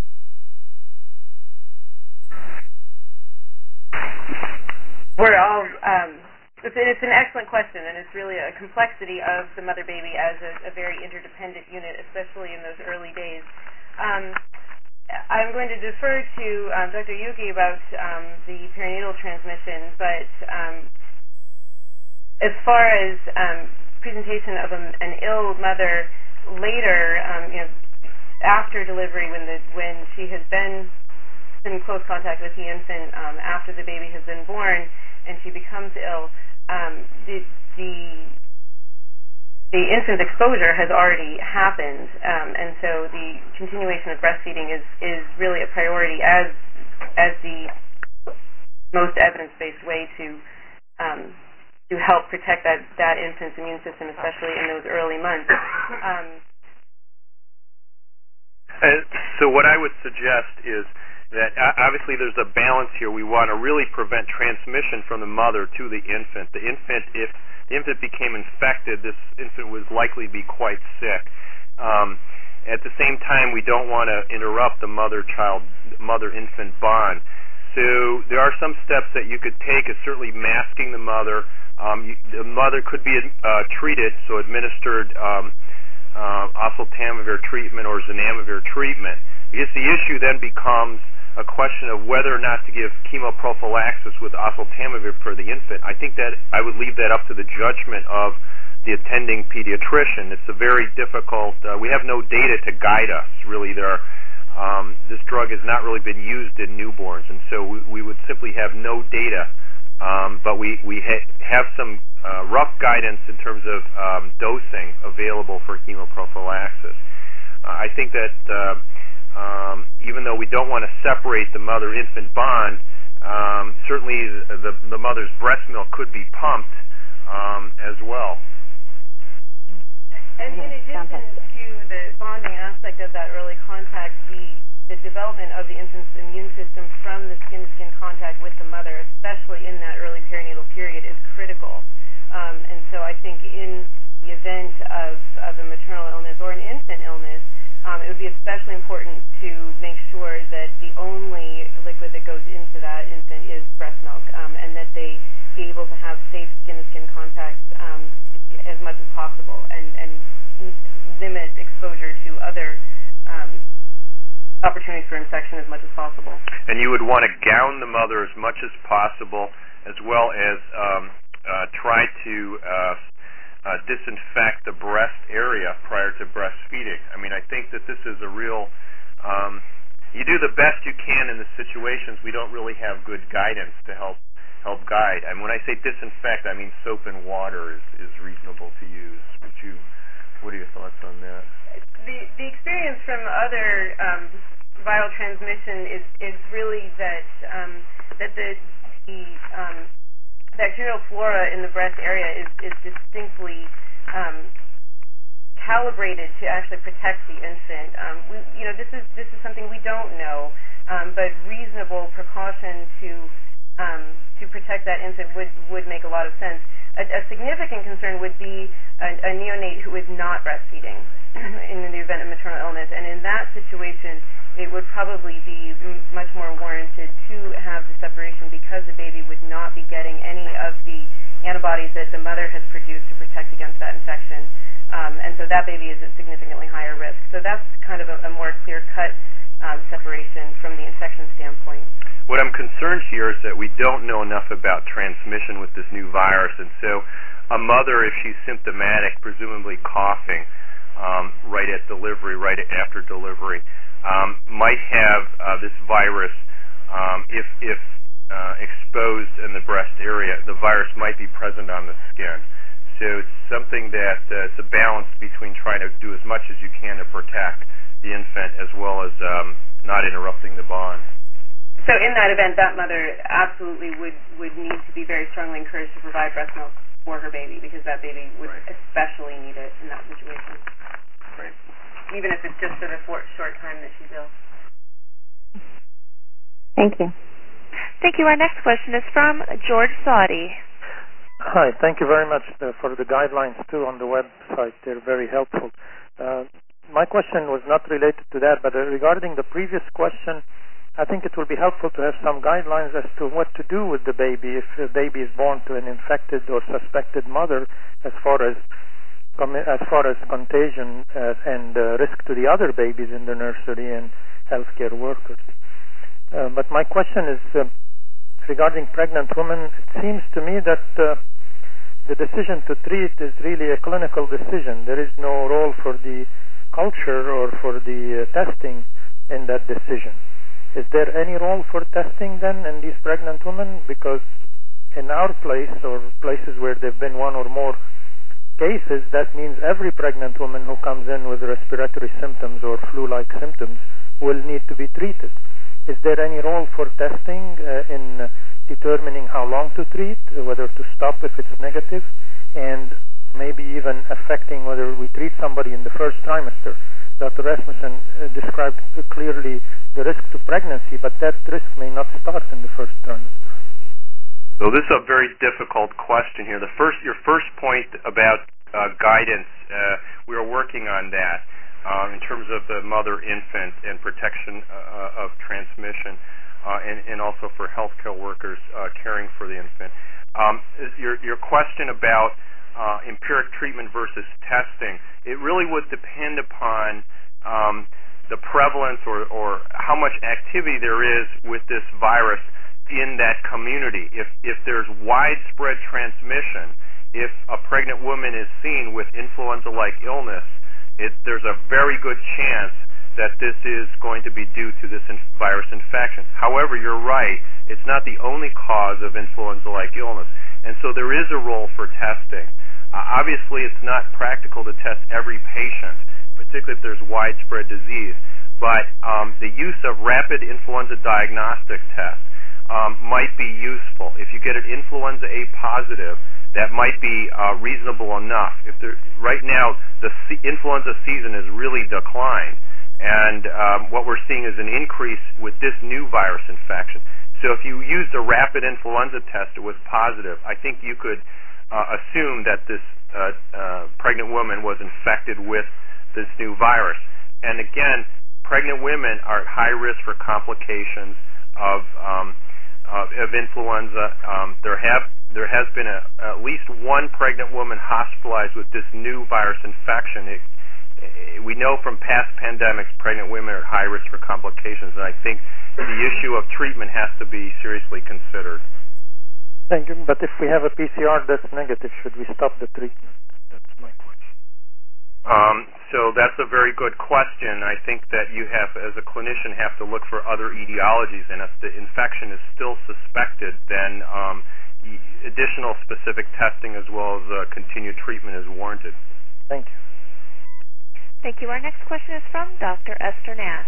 We're all, um, it's, it's an excellent question, and it's really a complexity of the mother-baby as a, a very interdependent unit, especially in those early days. Um, I'm going to defer to um, Doctor Yuki about um, the perinatal transmission, but um, as far as um, presentation of a, an ill mother later, um, you know, after delivery, when the when she has been in close contact with the infant um, after the baby has been born, and she becomes ill, um, the, the the infant exposure has already happened, um, and so the continuation of breastfeeding is, is really a priority as as the most evidence-based way to um, to help protect that, that infant's immune system, especially in those early months. Um, uh, so what I would suggest is that obviously there's a balance here. We want to really prevent transmission from the mother to the infant. The infant, if the infant became infected, this infant would likely be quite sick. Um, at the same time, we don't want to interrupt the mother-child, mother-infant bond. So there are some steps that you could take, is certainly masking the mother. Um, you, the mother could be uh, treated, so administered um, uh, oseltamivir treatment or zanamivir treatment. Because the issue then becomes a question of whether or not to give chemoprophylaxis with oseltamivir for the infant. I think that I would leave that up to the judgment of the attending pediatrician. It's a very difficult, uh, we have no data to guide us, really. There are, um, this drug has not really been used in newborns, and so we, we would simply have no data, um, but we, we ha- have some uh, rough guidance in terms of um, dosing available for chemoprophylaxis. Uh, I think that uh, Um, even though we don't want to separate the mother-infant bond, um, certainly the, the mother's breast milk could be pumped um, as well. And in addition to the bonding aspect of that early contact, the, the development of the infant's immune system from the skin-to-skin contact with the mother, especially in that early perinatal period, is critical. Um, and so I think in the event of, of a maternal illness or an infant illness, Um, it would be especially important to make sure that the only liquid that goes into that infant is opportunities for infection as much as possible. And you would want to gown the mother as much as possible, as well as um, uh, try to uh, uh, disinfect the breast area prior to breastfeeding. I mean, I think that this is a real... Um, you do the best you can in the situations. We don't really have good guidance to help help guide. And when I say disinfect, I mean soap and water is, is reasonable to use. Would you, what are your thoughts on that? The the experience from other um, viral transmission is is really that um, that the the um, bacterial flora in the breast area is is distinctly um, calibrated to actually protect the infant. Um, we, you know, this is this is something we don't know, um, but reasonable precaution to um, to protect that infant would would make a lot of sense. A, a significant concern would be a, a neonate who is not breastfeeding in the event of maternal illness, and in that situation, it would probably be m- much more warranted to have the separation because the baby would not be getting any of the antibodies that the mother has produced to protect against that infection, um, and so that baby is at significantly higher risk. So that's kind of a, a more clear-cut um, separation from the infection standpoint. What I'm concerned here is that we don't know enough about transmission with this new virus, and so a mother, if she's symptomatic, presumably coughing um, right at delivery, right after delivery, um, might have uh, this virus. Um, if if uh, exposed in the breast area, the virus might be present on the skin. So it's something that uh, it's a balance between trying to do as much as you can to protect the infant as well as um, not interrupting the bond. So in that event, that mother absolutely would, would need to be very strongly encouraged to provide breast milk for her baby, because that baby would right. especially need it in that situation. Right. Even if it's just for the short, short time that she's ill. Thank you. Thank you. Our next question is from George Saudi. Hi. Thank you very much uh, for the guidelines, too, on the website. They're very helpful. Uh, my question was not related to that, but uh, regarding the previous question, I think it will be helpful to have some guidelines as to what to do with the baby if a baby is born to an infected or suspected mother, as far as as far as contagion uh, and uh, risk to the other babies in the nursery and healthcare workers. Uh, but my question is uh, regarding pregnant women. It seems to me that uh, the decision to treat is really a clinical decision. There is no role for the culture or for the uh, testing in that decision. Is there any role for testing then in these pregnant women? Because in our place or places where there have been one or more cases, that means every pregnant woman who comes in with respiratory symptoms or flu-like symptoms will need to be treated. Is there any role for testing uh, in determining how long to treat, whether to stop if it's negative, and maybe even affecting whether we treat somebody in the first trimester? Doctor Rasmussen uh, described clearly the risk to pregnancy, but that risk may not start in the first trimester. So this is a very difficult question here. The first, your first point about uh, guidance, uh, we are working on that um, in terms of the mother-infant and protection uh, of transmission, uh, and, and also for healthcare workers uh, caring for the infant. Um, your, your question about uh, empiric treatment versus testing, it really would depend upon um, the prevalence or, or how much activity there is with this virus in that community. If if there's widespread transmission, if a pregnant woman is seen with influenza-like illness, it, there's a very good chance that this is going to be due to this in virus infection. However, you're right, it's not the only cause of influenza-like illness, and so there is a role for testing. Uh, obviously, it's not practical to test every patient, particularly if there's widespread disease, but um, the use of rapid influenza diagnostic tests um, might be useful. If you get an influenza A positive, that might be uh, reasonable enough. If there, right now, the c- influenza season has really declined, and um, what we're seeing is an increase with this new virus infection. So if you used a rapid influenza test that was positive, I think you could uh, assume that this uh, uh, pregnant woman was infected with this new virus. And again, pregnant women are at high risk for complications of um, of, of influenza. Um, there have there has been a, at least one pregnant woman hospitalized with this new virus infection. It we know from past pandemics pregnant women are at high risk for complications, and I think the issue of treatment has to be seriously considered. Thank you. But if we have a P C R that's negative, should we stop the treatment? That's my question. Um, so that's a very good question. I think that you have, as a clinician, have to look for other etiologies, and if the infection is still suspected, then um, additional specific testing as well as uh, continued treatment is warranted. Thank you. Thank you. Our next question is from Doctor Esther Nash.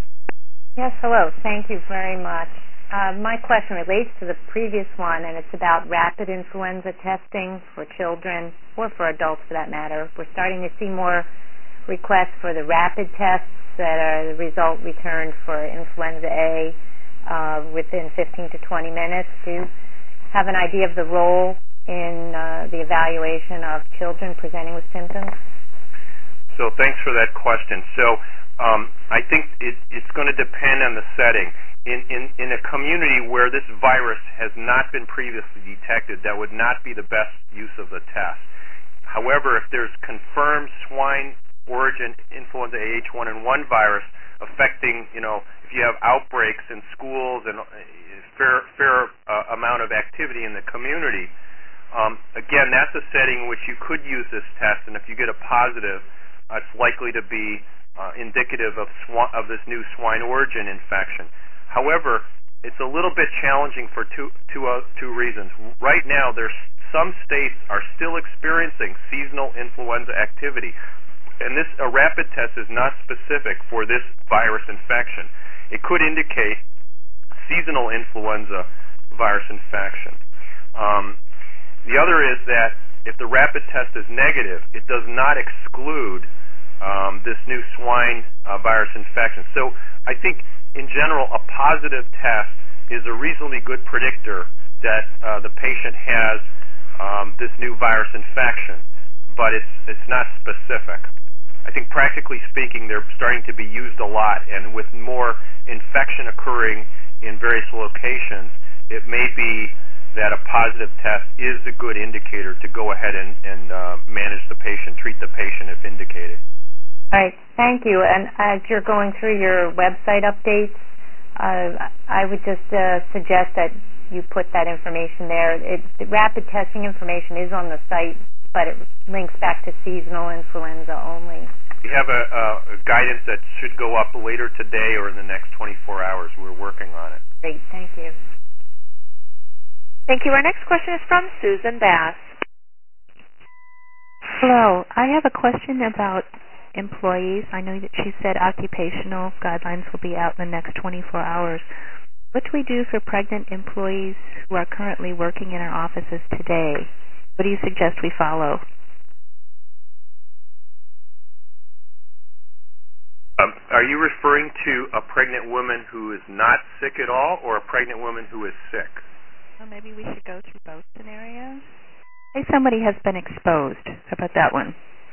Yes, hello. Thank you very much. Uh, my question relates to the previous one, and it's about rapid influenza testing for children, or for adults for that matter. We're starting to see more requests for the rapid tests that are the result returned for influenza A uh, within fifteen to twenty minutes. Do you have an idea of the role in uh, the evaluation of children presenting with symptoms? So thanks for that question. So um, I think it, it's going to depend on the setting. In, in, in a community where this virus has not been previously detected, that would not be the best use of the test. However, if there's confirmed swine origin influenza A H one N one virus affecting, you know, if you have outbreaks in schools and a fair, fair uh, amount of activity in the community, um, again, that's a setting in which you could use this test, and if you get a positive, uh, it's likely to be uh, indicative of, sw- of this new swine origin infection. However, it's a little bit challenging for two, two, uh, two reasons. Right now, there's some states are still experiencing seasonal influenza activity, and this a rapid test is not specific for this virus infection. It could indicate seasonal influenza virus infection. Um, the other is that if the rapid test is negative, it does not exclude um, this new swine uh, virus infection. So I think in general, a positive test is a reasonably good predictor that uh, the patient has um, this new virus infection, but it's it's not specific. I think practically speaking, they're starting to be used a lot, and with more infection occurring in various locations, it may be that a positive test is a good indicator to go ahead and, and uh, manage the patient, treat the patient if indicated. All right, thank you. And as you're going through your website updates, uh, I would just uh, suggest that you put that information there. It, the rapid testing information is on the site, but it links back to seasonal influenza only. We have a, a, a guidance that should go up later today or in the next twenty-four hours. We're working on it. Great, thank you. Thank you. Our next question is from Susan Bass. Hello. I have a question about employees. I know that she said occupational guidelines will be out in the next twenty-four hours. What do we do for pregnant employees who are currently working in our offices today? What do you suggest we follow? Um, are you referring to a pregnant woman who is not sick at all, or a pregnant woman who is sick? Well, maybe we should go through both scenarios. Say somebody has been exposed. How about that one?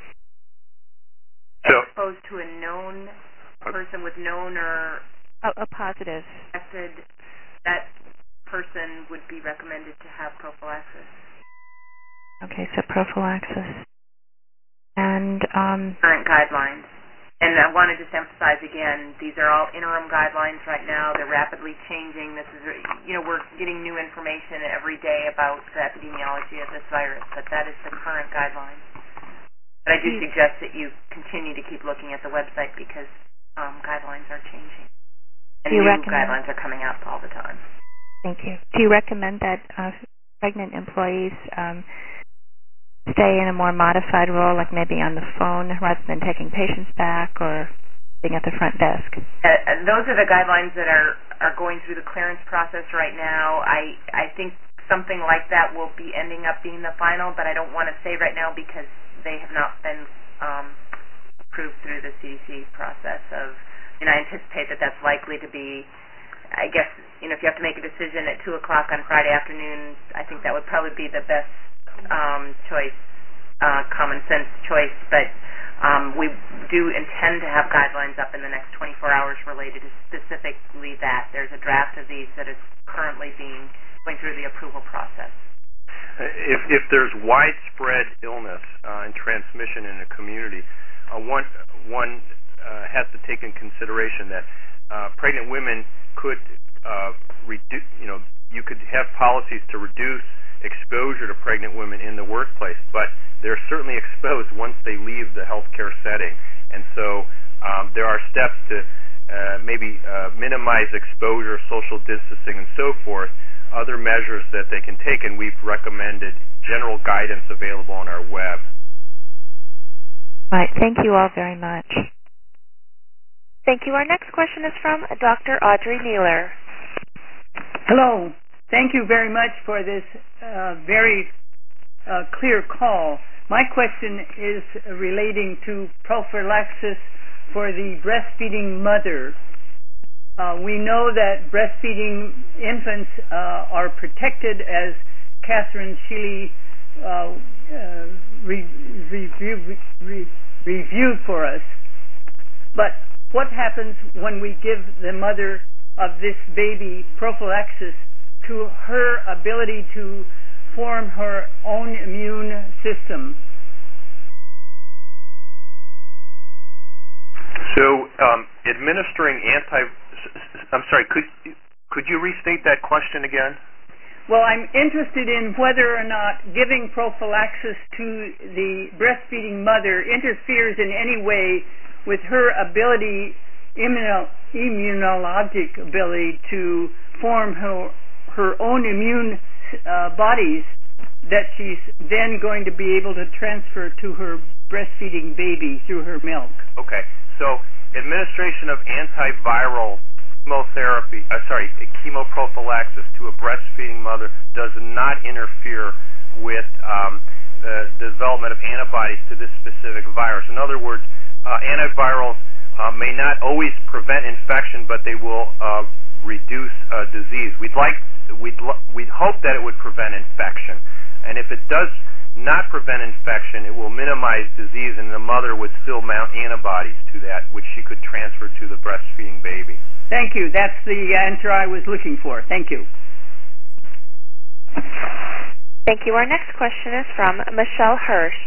So, exposed to a known person with known or a, a positive affected, that person would be recommended to have prophylaxis. Okay, so prophylaxis. And um, current guidelines. And I want to just emphasize again, these are all interim guidelines right now. They're rapidly changing. This is, you know, we're getting new information every day about the epidemiology of this virus, but that is the current guidelines. But I do suggest that you continue to keep looking at the website because um, guidelines are changing. And new guidelines are coming out all the time. Thank you. Do you recommend that uh, pregnant employees um, stay in a more modified role, like maybe on the phone rather than taking patients back or being at the front desk? Uh, those are the guidelines that are, are going through the clearance process right now. I, I think something like that will be ending up being the final, but I don't want to say right now because they have not been um, approved through the C D C process of, and I anticipate that that's likely to be, I guess, you know, if you have to make a decision at two o'clock on Friday afternoon, I think that would probably be the best um, choice, uh, common sense choice, but um, we do intend to have guidelines up in the next twenty-four hours related to specifically that. There's a draft of these that is currently being, going through the approval process. If, if there's widespread illness uh, and transmission in a community, uh, one one uh, has to take in consideration that uh, pregnant women could uh, reduce, you know, you could have policies to reduce exposure to pregnant women in the workplace, but they're certainly exposed once they leave the healthcare setting. And so um, there are steps to uh, maybe uh, minimize exposure, social distancing, and so forth, other measures that they can take, and we've recommended general guidance available on our web. Right. Thank you all very much. Thank you. Our next question is from Doctor Audrey Nealer. Hello. Thank you very much for this uh, very uh, clear call. My question is relating to prophylaxis for the breastfeeding mother. Uh, we know that breastfeeding infants uh, are protected, as Catherine Sheely uh, uh, re- review, re- reviewed for us. But what happens when we give the mother of this baby prophylaxis to her ability to form her own immune system? So, um, administering anti, I'm sorry, could could you restate that question again? Well, I'm interested in whether or not giving prophylaxis to the breastfeeding mother interferes in any way with her ability, immuno, immunologic ability to form her her own immune uh, bodies that she's then going to be able to transfer to her breastfeeding baby through her milk. Okay, so administration of antiviral chemotherapy, uh, sorry, chemoprophylaxis to a breastfeeding mother does not interfere with um, the development of antibodies to this specific virus. In other words, uh, antivirals uh, may not always prevent infection, but they will uh, reduce uh, disease. We'd like, we'd, lo- we'd hope that it would prevent infection, and if it does not prevent infection, it will minimize disease, and the mother would still mount antibodies to that, which she could transfer to the breastfeeding baby. Thank you. That's the answer I was looking for. Thank you. Thank you. Our next question is from Michelle Hirsch.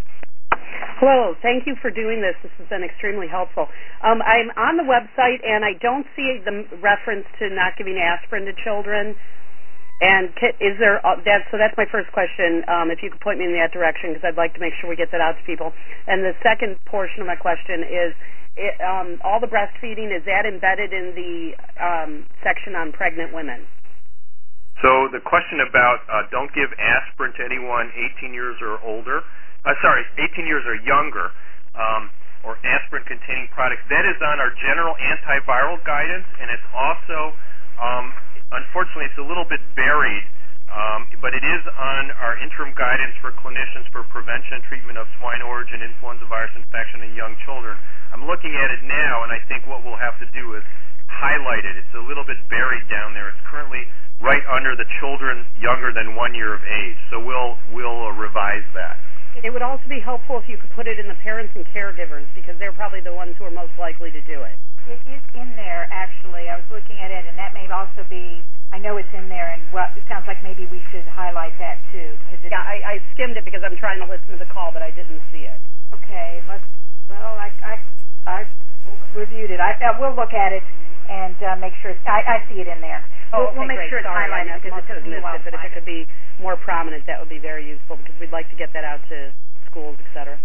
Hello. Thank you for doing this. This has been extremely helpful. Um, I'm on the website, and I don't see the reference to not giving aspirin to children. And is there uh, that? So that's my first question. Um, if you could point me in that direction, because I'd like to make sure we get that out to people. And the second portion of my question is, it, um, all the breastfeeding, is that embedded in the um, section on pregnant women? So the question about uh, don't give aspirin to anyone eighteen years or older. Uh, sorry, eighteen years or younger, um, or aspirin-containing products. That is on our general antiviral guidance, and it's also um, unfortunately, it's a little bit buried, um, but it is on our interim guidance for clinicians for prevention and treatment of swine origin influenza virus infection in young children. I'm looking at it now, and I think what we'll have to do is highlight it. It's a little bit buried down there. It's currently right under the children younger than one year of age, so we'll we'll uh, revise that. It would also be helpful if you could put it in the parents and caregivers, because they're probably the ones who are most likely to do it. It is in there, actually. I was looking at it, and that may also be, I know it's in there, and well, it sounds like maybe we should highlight that, too. Because yeah, I, I skimmed it because I'm trying to listen to the call, but I didn't see it. Okay. Let's, well, I, I, I reviewed it. I, uh, we'll look at it and uh, make sure. It's, I, I see it in there. Oh, we'll, okay, we'll make great. sure it's Sorry, highlighted because because it it took must have me a missed while it, to but if find it could it. be more prominent, that would be very useful, because we'd like to get that out to schools, et cetera.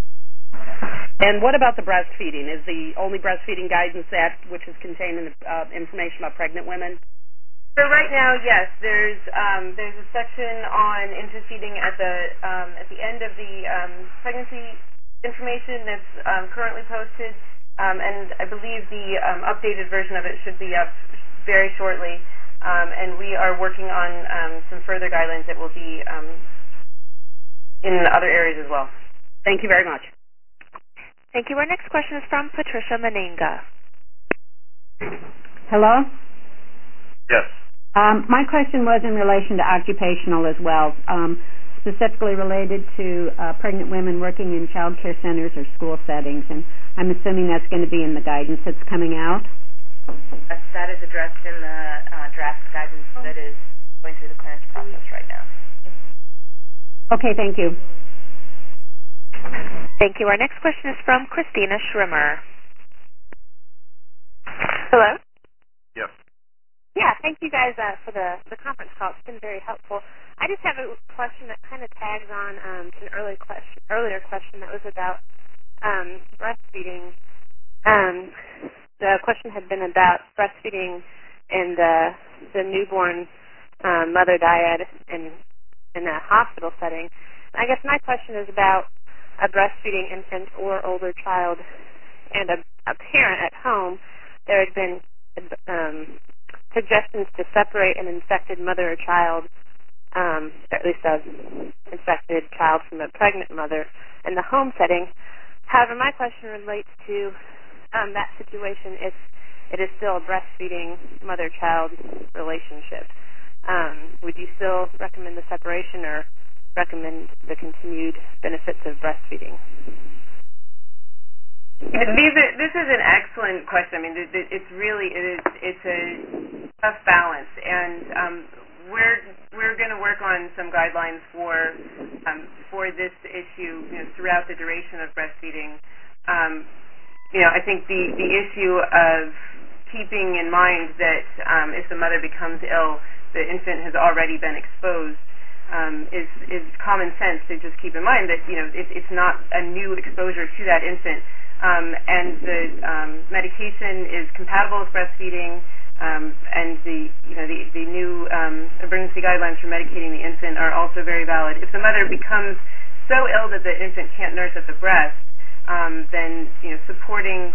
And what about the breastfeeding? Is the only breastfeeding guidance that which is contained in the uh, information about pregnant women? So right now, yes, there's um, there's a section on interfeeding at the um, at the end of the um, pregnancy information that's um, currently posted, um, and I believe the um, updated version of it should be up very shortly. Um, and we are working on um, some further guidelines that will be um, in other areas as well. Thank you very much. Thank you. Our next question is from Patricia Meninga. Hello? Yes. Um, my question was in relation to occupational as well, um, specifically related to uh, pregnant women working in child care centers or school settings, and I'm assuming that's going to be in the guidance that's coming out? That, that is addressed in the uh, draft guidance that is going through the clearance process right now. Okay, thank you. Thank you. Our next question is from Christina Schrimmer. Hello? Yes. Yeah, thank you guys uh, for the, the conference call. It's been very helpful. I just have a question that kind of tags on um, to an early question, earlier question that was about um, breastfeeding. Um, the question had been about breastfeeding in the, the newborn um, mother dyad in, in a hospital setting. I guess my question is about a breastfeeding infant or older child and a, a parent at home. There had been um, suggestions to separate an infected mother or child, um, or at least an infected child from a pregnant mother in the home setting. However, my question relates to um, that situation if it is still a breastfeeding mother-child relationship. Um, would you still recommend the separation or recommend the continued benefits of breastfeeding? These are, this is an excellent question. I mean, it's really it is it's a tough balance, and um, we're we're going to work on some guidelines for um, for this issue, you know, throughout the duration of breastfeeding. Um, you know, I think the the issue of keeping in mind that um, if the mother becomes ill, the infant has already been exposed. Um, is is common sense to just keep in mind that you know it, it's not a new exposure to that infant, um, and the um, medication is compatible with breastfeeding, um, and the you know the the new um, emergency guidelines for medicating the infant are also very valid. If the mother becomes so ill that the infant can't nurse at the breast, um, then you know supporting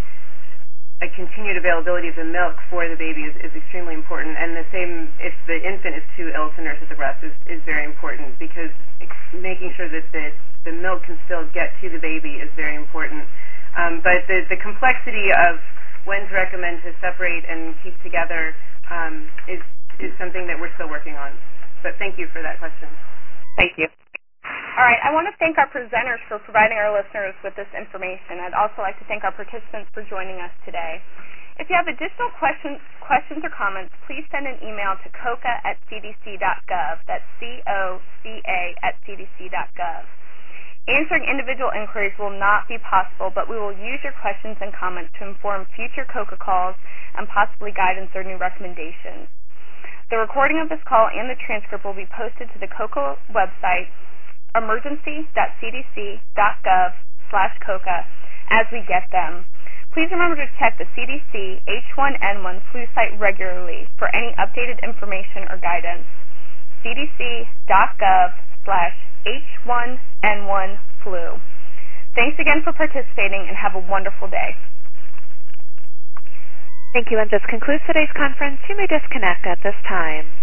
a continued availability of the milk for the baby is, is extremely important, and the same if the infant is too ill to nurse at the breast is, is very important, because making sure that the, the milk can still get to the baby is very important. Um, but the, the complexity of when to recommend to separate and keep together um, is, is something that we're still working on. But thank you for that question. Thank you. All right, I want to thank our presenters for providing our listeners with this information. I'd also like to thank our participants for joining us today. If you have additional questions, questions or comments, please send an email to coca at c d c dot gov. That's C O C A at c d c dot gov. Answering individual inquiries will not be possible, but we will use your questions and comments to inform future COCA calls and possibly guidance or new recommendations. The recording of this call and the transcript will be posted to the COCA website, emergency dot c d c dot gov slash coca, as we get them. Please remember to check the C D C H one N one flu site regularly for any updated information or guidance. c d c dot gov slash H one N one flu. Thanks again for participating and have a wonderful day. Thank you, and this concludes today's conference. You may disconnect at this time.